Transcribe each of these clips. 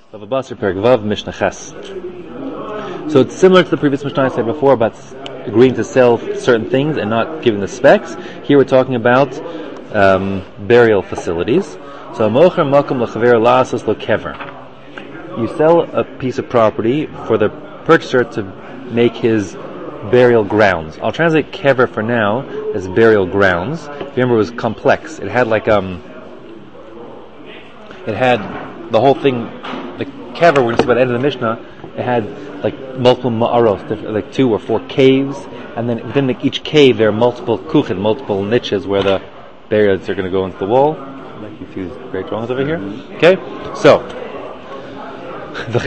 Bava Basra Perek Vav Mishnah Ches. So it's similar to the previous Mishnah I said before about agreeing to sell certain things and not giving the specs. Here we're talking about burial facilities. So Mocher Makom L'Chaver La'asos L'Kever. You sell a piece of property for the purchaser to make his burial grounds. I'll translate kever for now as burial grounds. If you remember, it was complex. It had the whole thing. The kever we're going to see by the end of the Mishnah, it had like multiple ma'aros, like 2 or 4 caves, and then within each cave there are multiple kuchen, multiple niches where the burials are going to go into the wall. Like you see these great drawings over here. Okay, so the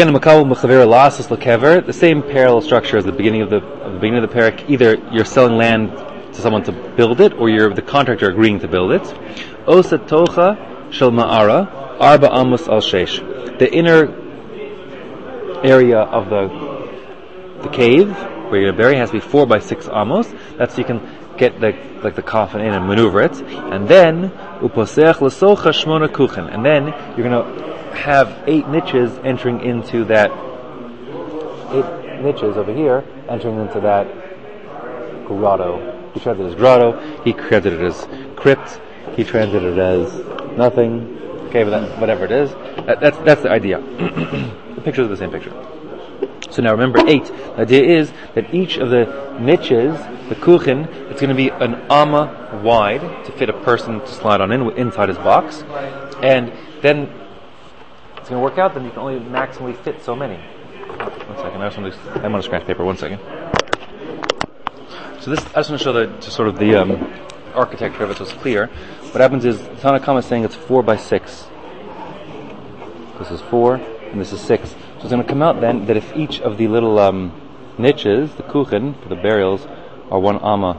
same parallel structure as the beginning of the parak. Either you're selling land to someone to build it, or you're the contractor agreeing to build it. Osa tocha shel ma'ara arba amos al sheish. The inner area of the cave where you're going to bury has to be 4 by 6 amos. That's so you can get the coffin in and maneuver it. And then uposech lesocha shmona kuchen. And then you're going to have 8 niches entering into that 8 niches over here entering into that grotto. He translated it as grotto. He translated it as crypt. He translated it as nothing. Okay, but whatever it is, that's the idea. The pictures are the same picture. So now remember 8. The idea is that each of the niches, the kuchen, it's going to be an amma wide to fit a person to slide on inside his box, and then it's going to work out. Then you can only maximally fit so many. 1 second. I'm on a scratch paper. 1 second. So this, I just want to show the architecture of it so it's clear. What happens is the Tanna Kama is saying it's 4 by 6. This is 4 and this is 6. So it's going to come out then that if each of the little niches, the kuchen for the burials, are 1 amma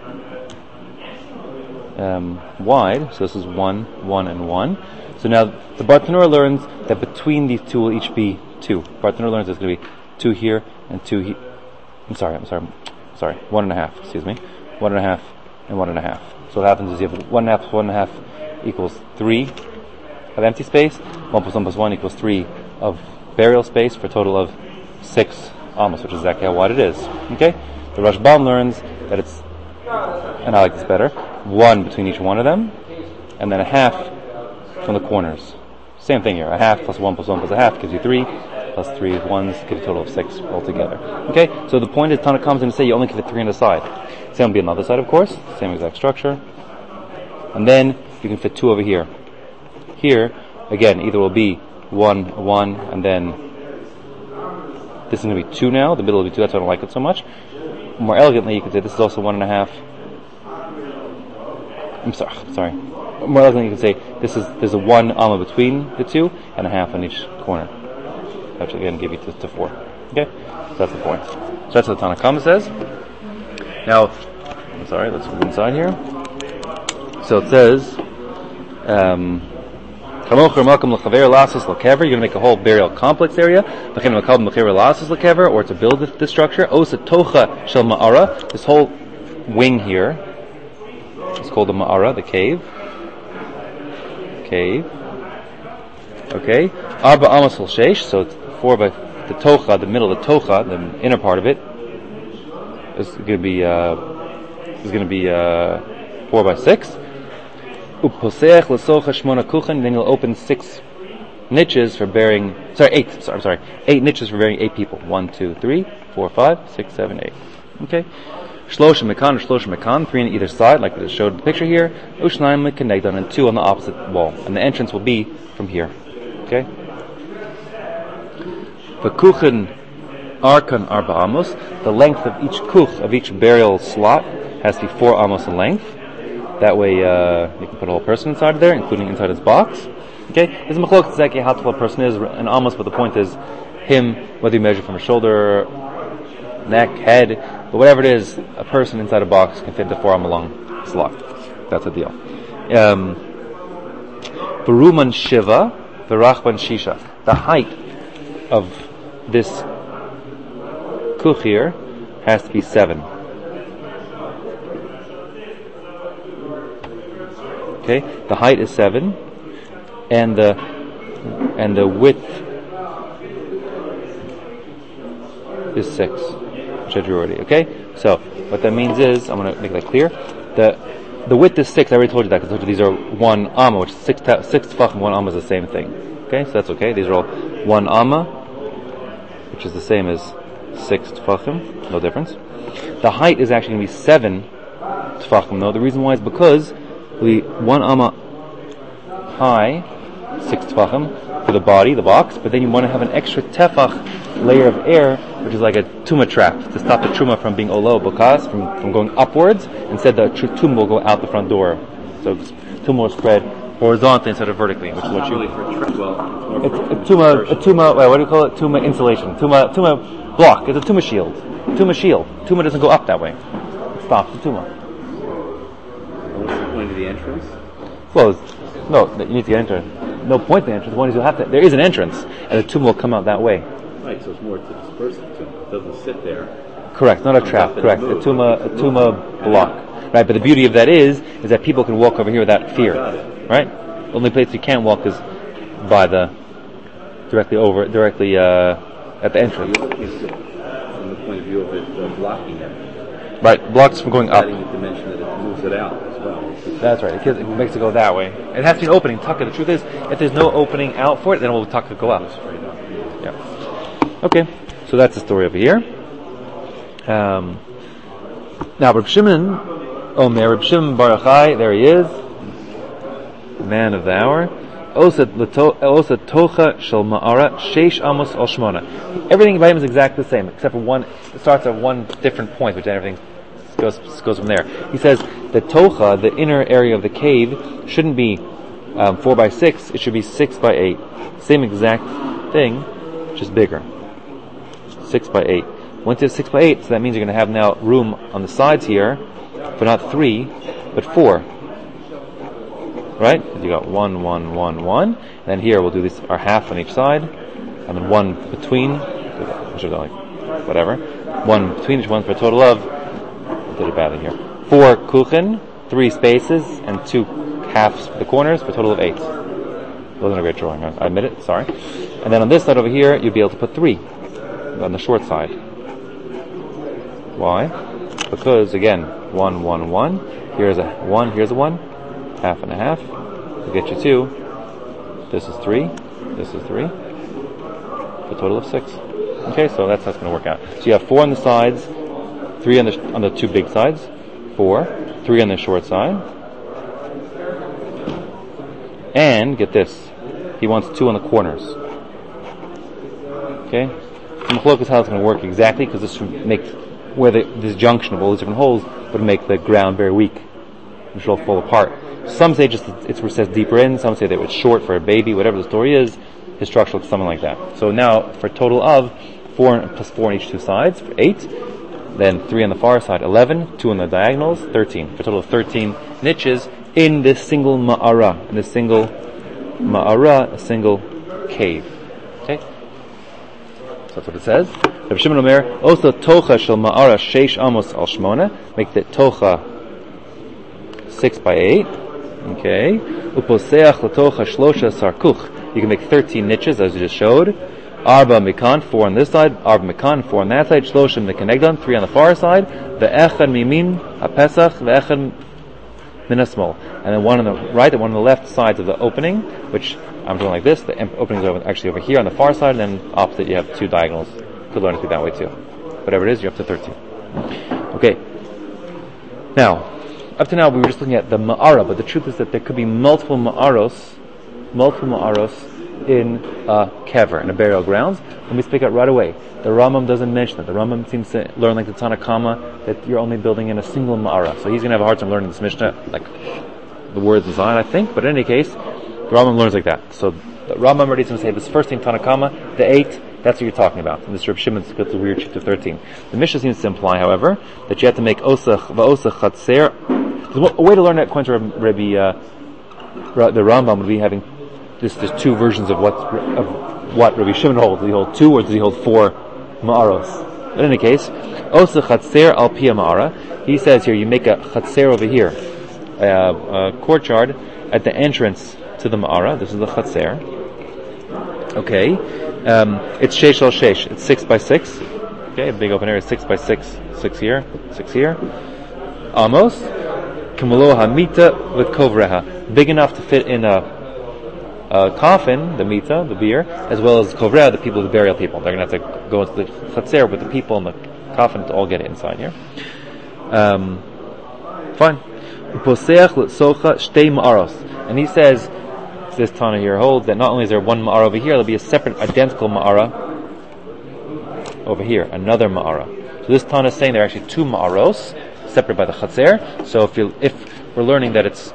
wide. So this is 1, 1, and 1. So now the Bartanura learns that between these two will each be 2. Bartanura learns there's going to be 2 here and 2 here. I'm sorry. 1.5. Excuse me. 1.5 and 1.5. So what happens is you have 1.5 plus 1.5 equals 3 of empty space. 1 plus 1 plus 1 equals 3 of burial space for a total of 6 almost, which is exactly how wide it is. Okay? The Rashbam learns that it's, and I like this better, 1 between each one of them, and then a half from the corners. Same thing here. A half plus 1 plus 1 plus a half gives you 3. Plus 3 is 1, gives a total of 6 altogether. Okay? So the point is, Tanna comes in to say you only can fit 3 on the side. Same will be on the other side, of course. Same exact structure. And then you can fit 2 over here. Here, again, either will be 1, 1, and then this is going to be 2 now. The middle will be 2. That's why I don't like it so much. More elegantly, you could say this is also 1.5. I'm sorry. More elegantly, you can say there's a 1 amma between the 2 and a half on each corner. That should again give you to 4. Okay? So that's the point. So that's what the Tanna Kama says. Now, let's move inside here. So it says, you're going to make a whole burial complex area, or to build this structure. This whole wing here is called the ma'ara, the cave. Okay. Arba amos al sheish, so it's 4 by the tocha, the middle of the tocha, the inner part of it, is going to be 4 by 6. Uposeach lesocha shmona kuchen. Then you'll open 6 niches for burying. 8 niches for burying 8 people. 1, 2, 3, 4, 5, 6, 7, 8. Okay. Shlosh mekan, 3 on either side, like it showed in the picture here. Ushnaim mekanegdan, and 2 on the opposite wall, and the entrance will be from here. Okay. The kuchen arkan arba amos. The length of each kuch, of each burial slot, has to be 4 amos in length. That way, you can put a whole person inside there, including inside his box. Okay. There's a machlok exactly how tall a person is, an amos, but the point is, him, whether you measure from his shoulder, neck, head, but whatever it is, a person inside a box can fit the 4 amma long slot. That's the deal. Beruman shiva. V'rachban shisha. The height of this kuch here has to be 7. Okay, the height is 7, and the width is 6, which I drew already. Okay, so what that means is, I'm going to make that clear. The width is 6. I already told you that because I told you these are 1 amma, which is 6 tefachim. 1 amma is the same thing. Okay, so that's okay. These are all 1 amma, which is the same as 6 tefachim. No difference. The height is actually going to be 7 tefachim. No, the reason why is because we 1 amma high, 6 tefachim for the body, the box, but then you want to have an extra tefach layer of air, which is like a tumah trap to stop the truma from being olo bakas, from going upwards. Instead, the tumah will go out the front door. So tumah will spread horizontally instead of vertically, which is what you. It's a tumah. What do you call it? Tumah insulation. Tumah block. It's a tumah shield. Tumah doesn't go up that way. It stops the tumah. What's the point of the entrance? Well, no, you need to get into it. No point to the entrance. The point is you'll have to. There is an entrance, and the tumah will come out that way. Right, so it's more to disperse the tumah. It doesn't sit there. Correct, not a trap. Correct, a tumah block. Right, but the beauty of that is that people can walk over here without fear. Right? The only place you can't walk is by directly at the entrance. You're looking at it from the point of view of it blocking them. Right, blocks from going up. Adding the dimension that it moves it out as well. That's right. It makes it go that way. It has to be an opening. Tucker. The truth is, if there's no opening out for it, then it will tucker go up. Yeah. Okay. So that's the story over here. Now, Reb Shimon Omer, Reb Shimon Bar Yochai, there he is, man of the hour. Osa tocha shel ma'ara sheish amos al shmona. Everything about him is exactly the same, except for one. It starts at one different point, which everything goes from there. He says the tocha, the inner area of the cave, shouldn't be 4 by 6. It should be 6 by 8. Same exact thing, just bigger. 6 by 8. Once you have 6 by 8, so that means you're going to have now room on the sides here, but not 3, but 4. Right? Because you got 1, 1, 1, 1. And then here we'll do this, our half on each side, and then 1 between, whatever. 1 between each one for a total of, I did it badly here, 4 kuchen, 3 spaces, and 2 halves for the corners for a total of 8. Wasn't a great drawing, I admit it, sorry. And then on this side over here, you'll be able to put 3 on the short side. Why? Because again, 1, 1, 1. Here's a 1, here's a 1. Half and a half. We'll get you 2. This is 3. This is 3. For a total of 6. Okay, so that's how it's going to work out. So you have 4 on the sides, 3 on the 2 big sides, 4, 3 on the short side. And get this. He wants 2 on the corners. Okay? Machlok is how it's going to work exactly, because this should make where this junction of all these different holes would make the ground very weak, which will fall apart. Some say just it's recessed deeper in. Some say that it's short for a baby. Whatever the story is, his structure looks something like that. So now, for a total of 4 plus 4 on each 2 sides, for 8. Then 3 on the far side, 11. 2 on the diagonals, 13. For a total of 13 niches in this single ma'ara, a single cave. Okay. That's what it says. Reb Shimon Omer, also tocha shel ma'ara sheish amos al shmona. Make the tocha 6 by 8. Okay. Uposeach latocha shlosha sarkuch. You can make 13 niches, as you just showed. Arba mikan, 4 on this side. Arba mikan, 4 on that side. Shloshim mekanegdan, 3 on the far side. Ve'echad mimin hapesach, ve'echad minasmol. And then 1 on the right and 1 on the left sides of the opening, which I'm doing like this. The opening is actually over here on the far side, and then opposite you have 2 diagonals. You could learn it that way too. Whatever it is, you're up to 13. Okay. Now, up to now we were just looking at the ma'ara, but the truth is that there could be multiple ma'aros in a kever, in a burial grounds. Let me speak out right away. The Rambam doesn't mention that. The Rambam seems to learn like the Tanna Kama that you're only building in a single ma'ara. So he's going to have a hard time learning this Mishnah, like the words design, I think. But in any case, the Rambam learns like that. So the Rambam already is going to say this first thing, Tanna Kama, the 8, that's what you're talking about. And this Reb Shimon's got the weird sheet of 13. The Mishnah seems to imply, however, that you have to make osach va'osach chatzer. There's a way to learn that according to the Rambam would be having there's 2 versions of what Rabbi Shimon holds. Does he hold 2 or does he hold 4 ma'aros? In any case, osach chatzer al pia ma'ara. He says here you make a chatzer over here, a courtyard at the entrance to the ma'ara. This is the chatzer. Okay. It's sheish al sheish. It's 6 by 6. Okay, a big open area, 6 by 6, 6 here, 6 here. Amos, Kamalo Hamita with Kovreha, big enough to fit in a coffin, the mita, the beer, as well as Kovreha, the people, the burial people. They're going to have to go into the chatzer with the people in the coffin to all get inside here. Fine. And he says, this Tana here holds that not only is there one ma'ara over here, there'll be a separate identical ma'ara over here, another ma'ara. So this Tana is saying there are actually two ma'aros, separate by the chatzer. So if we're learning that it's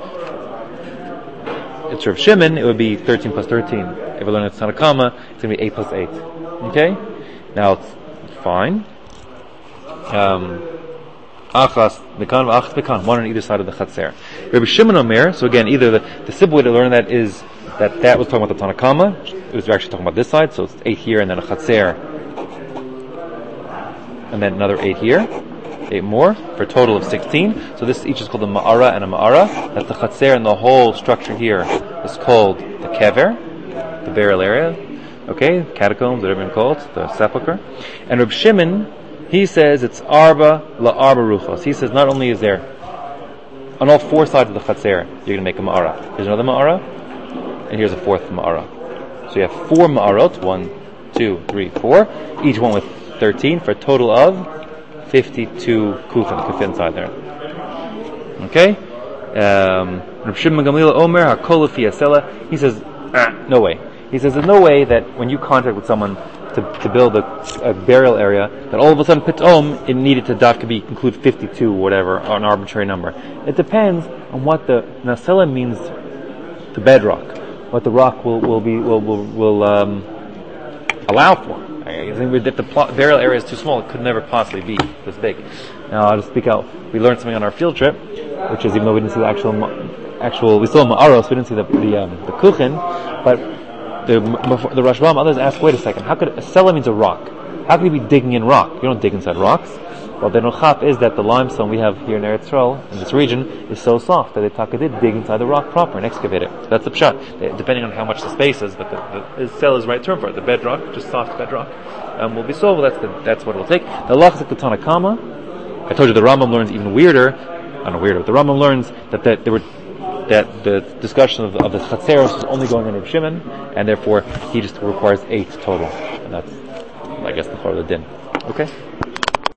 Rav Shimon, it would be 13 plus 13. If we're learning it's Tanakama, it's going to be 8 plus 8. Okay? Now it's fine. Achas Mekan, Achas Mekan, one on either side of the Chatzer. Rabbi Shimon Omer, so again, either the simple way to learn that is that was talking about the Tanakama, it was actually talking about this side, so it's 8 here and then a Chatzer, and then another 8 here, 8 more, for a total of 16. So this each is called a Ma'ara and a Ma'ara. That's the Chatzer, and the whole structure here is called the Kever, the burial area, okay, catacombs, whatever you call it, the sepulcher. And Rabbi Shimon, he says it's Arba la Arba Ruchos. He says not only is there on all four sides of the Chatzer, you're going to make a Ma'ara. Here's another Ma'ara, and here's a fourth Ma'ara. So you have 4 Ma'arot, 1, 2, 3, 4, each one with 13 for a total of 52 kufim could fit inside there. Okay? Rav Shimon Gamliel Omer HaKol Lefi Hasela. He says, no way. He says there's no way that when you contract with someone to build a burial area, that all of a sudden pitom it needed to include 52 or whatever, or an arbitrary number. It depends on what the nasela means to bedrock, what the rock will allow for. I think if the burial area is too small, it could never possibly be this big. Now I'll just speak out. We learned something on our field trip, which is even though we didn't see the actual we saw Ma'aros, we didn't see the kuchen, but the Rashbam, others ask, wait a second, how could a sela means a rock? How could you be digging in rock? You don't dig inside rocks. Well, the nochaf is that the limestone we have here in Eretz Yisrael, in this region, is so soft that the did dig inside the rock proper and excavate it. So that's the pshat. Depending on how much the space is, but the sela is the right term for it. The bedrock, just soft bedrock, will be sold. Well, that's what it will take. The halach is like the Tanakama. I told you the Rambam learns even weirder. I don't know weirder. The Rambam learns that the discussion of the Chatzeros is only going on Rav Shimon, and therefore he just requires 8 total. And that's, I guess, the Chor of the Din. Okay?